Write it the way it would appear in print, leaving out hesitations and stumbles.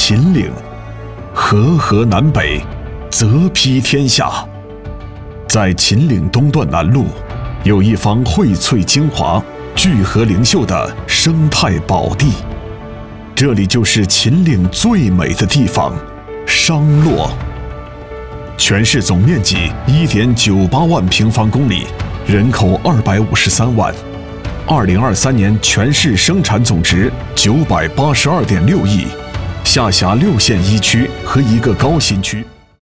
秦岭，河河南北，泽披天下。在秦岭东段南麓，有一方荟萃精华、聚合灵秀的生态宝地，这里就是秦岭最美的地方——商洛。全市总面积1.98万平方公里，人口253万。2023年全市生产总值982.6亿，下辖6县1区和1个高新区。